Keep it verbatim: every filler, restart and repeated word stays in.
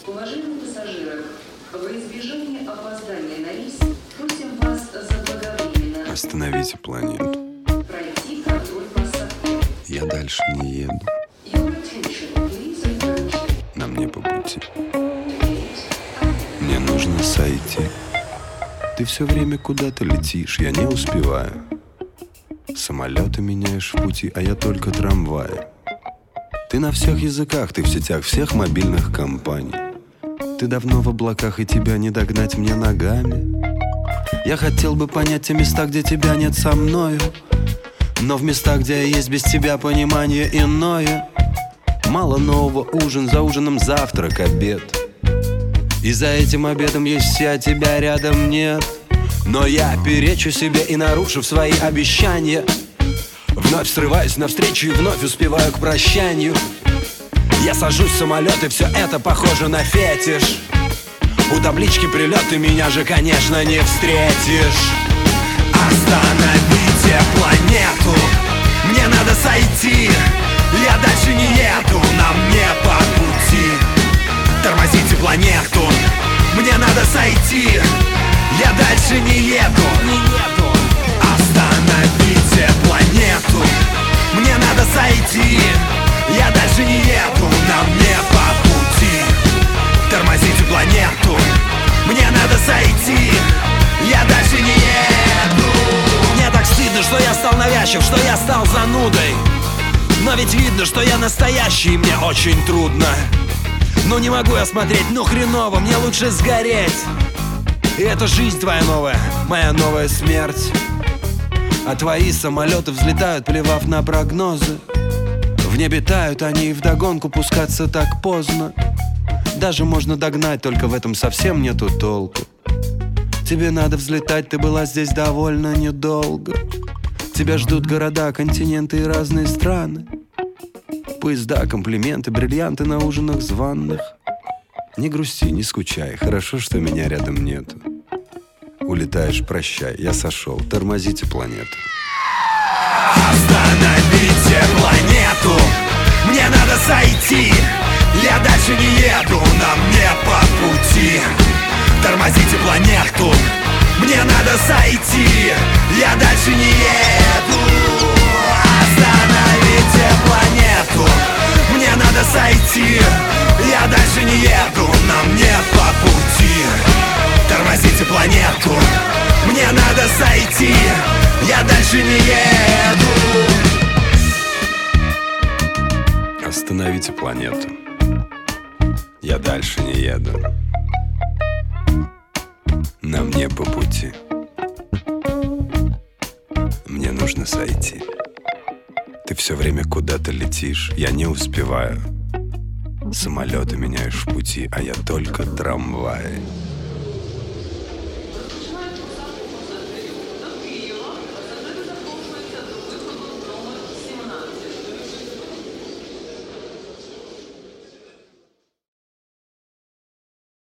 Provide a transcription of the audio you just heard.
Уважаемые пассажиры, во избежание опоздания на рейс просим вас заблаговременно Остановите планету. пройти контроль посадки. Я дальше не еду. Your attention, please approach. На мне по пути. Мне нужно сойти. Ты все время куда-то летишь, я не успеваю. Самолеты меняешь в пути, а я только трамваи. Ты на всех языках, ты в сетях всех мобильных компаний. Ты давно в облаках, и тебя не догнать мне ногами. Я хотел бы понять те места, где тебя нет со мною, но в местах, где я есть без тебя, понимание иное. Мало нового, ужин, за ужином завтрак, обед. И за этим обедом есть все, а тебя рядом нет. Но я перечу себе и, нарушив свои обещания, вновь срываюсь навстречу и вновь успеваю к прощанию. Я сажусь в самолет, и все это похоже на фетиш. У таблички прилет, ты меня же, конечно, не встретишь. Остановите планету, мне надо сойти. Я дальше не еду, нам не по пути. Тормозите планету, мне надо сойти. Я дальше не еду, не еду. Остановите планету, мне надо сойти. Я дальше не еду, нам не по пути. Тормозите планету, мне надо сойти. Я дальше не еду. Мне так стыдно, что я стал навязчив, что я стал занудой. Но ведь видно, что я настоящий, и мне очень трудно. Ну не могу я смотреть, ну хреново, мне лучше сгореть. И это жизнь твоя новая, моя новая смерть. А твои самолеты взлетают, плевав на прогнозы. В небе тают они, и вдогонку пускаться так поздно. Даже можно догнать, только в этом совсем нету толку. Тебе надо взлетать, ты была здесь довольно недолго. Тебя ждут города, континенты и разные страны. Поезда, комплименты, бриллианты на ужинах званных. Не грусти, не скучай, хорошо, что меня рядом нету. Улетаешь, прощай, я сошел, тормозите планету. Остановите планету, мне надо сойти. Я дальше не еду, нам не по пути. Тормозите планету, мне надо сойти. Я дальше не еду. Остановите планету, мне надо сойти. Я дальше не еду, нам не по пути. Тормозите планету, мне надо сойти. Я дальше не еду. Остановите планету, я дальше не еду. Нам не по пути. Мне нужно сойти. Ты все время куда-то летишь, я не успеваю. Самолеты меняешь в пути, а я только трамваи.